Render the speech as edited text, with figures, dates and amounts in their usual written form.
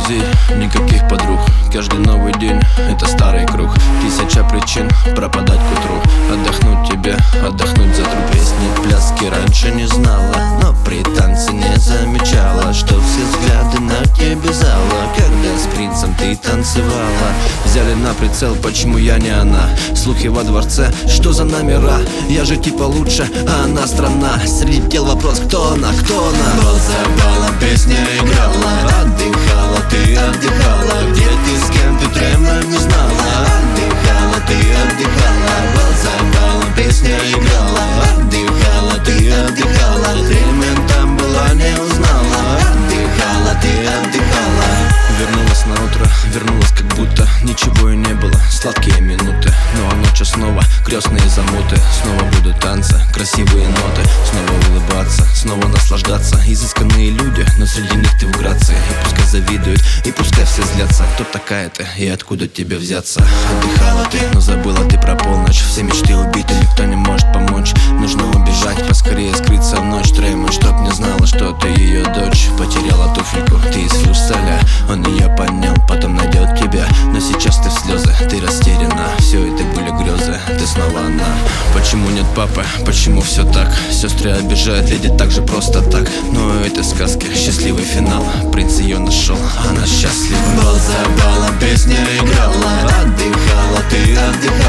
друзей, никаких подруг. Каждый новый день — это старый круг. Тысяча причин пропадать к утру. Отдохнуть тебе, отдохнуть за труп. Песни, пляски раньше не знала, но при танце не замечала, что все взгляды на тебе зала. Когда с принцем ты танцевала, взяли на прицел, почему я не она. Слухи во дворце, что за номера? Я же типа лучше, а она страна. Среди тел вопрос, кто она, кто она? Бал за балом песня играла, отдыхала, ты отдыхала. Где ты, с кем ты, тремор не знала. Отдыхала, ты отдыхала. Бал за балом песня играла, отдыхала, ты отдыхала. Тремор там была, не узнала. Отдыхала, ты отдыхала. Вернулась на утро, вернулась как будто ничего и не было. Сладкие минуты, ну а ночью снова крестные замуты. Снова будут танцы, красивые ноты. Снова улыбаться, снова наслаждаться. Изысканные люди, но среди них ты в грации. И пускай завидуют, и пускай все злятся. Кто такая ты и откуда тебе взяться? Отдыхала ты, но забыла ты про полночь. Все мечты убиты, никто не может помочь. Нужно убежать, поскорее скрыться в ночь. Треймон, чтоб не знала, что ты ее дочь. Потеряла туфельку, ты из флюрсталя. Он ее поднял, потом найдет тебя. Но сейчас ты в слезы, ты растеряна. Все это были грезы, ты снова она. Почему нет папы, почему все так? Сестры обижают леди так же просто так. Но это сказки, счастливый финал. Принц ее нашел, она счастлива. Бал за балом песня играла, отдыхала, ты отдыхала.